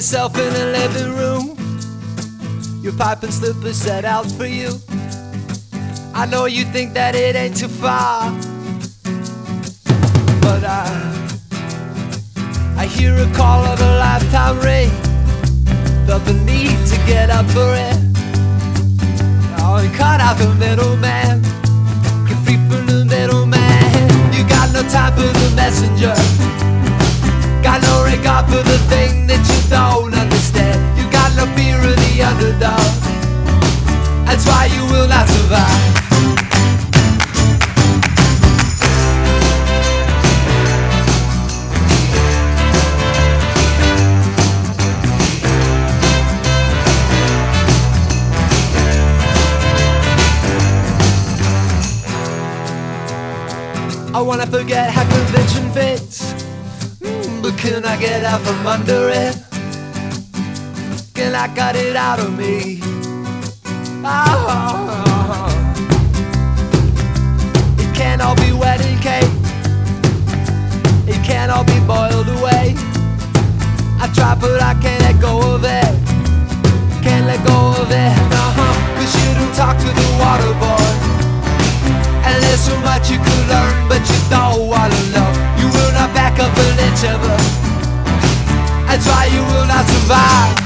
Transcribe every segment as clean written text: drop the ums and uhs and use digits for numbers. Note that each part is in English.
yourself in a living room, your pipe and slippers set out for you. I know you think that it ain't too far, but I hear a call of a lifetime ring. Felt the need to get up for it. Oh, you cut out the middleman, get free from the middleman. You got no time for the messenger, got no regard for the thing that you don't understand. You got no fear of the underdog, that's why you will not survive. I wanna forget how convention fits, but can I get out from under it? Can I cut it out of me? Oh. It can't all be wedding cake, it can't all be boiled away. I try but I can't let go of it, can't let go of it. Cause you don't talk to the water boy, and there's so much you could learn, but you don't wanna know. You will not back up an inch of it, that's why you will not survive.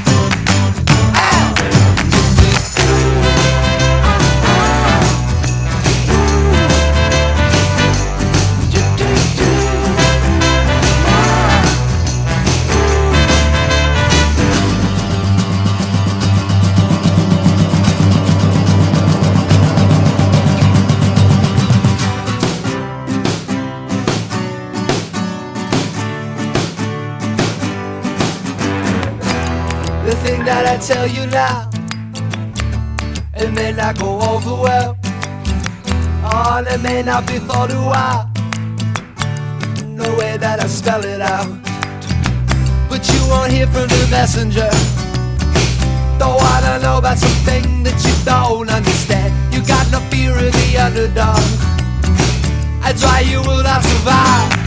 The thing that I tell you now, it may not go over well, oh, and it may not be thought a while, no way that I spell it out. But you won't hear from the messenger, don't wanna know about something that you don't understand. You got no fear of the underdog, that's why you will not survive.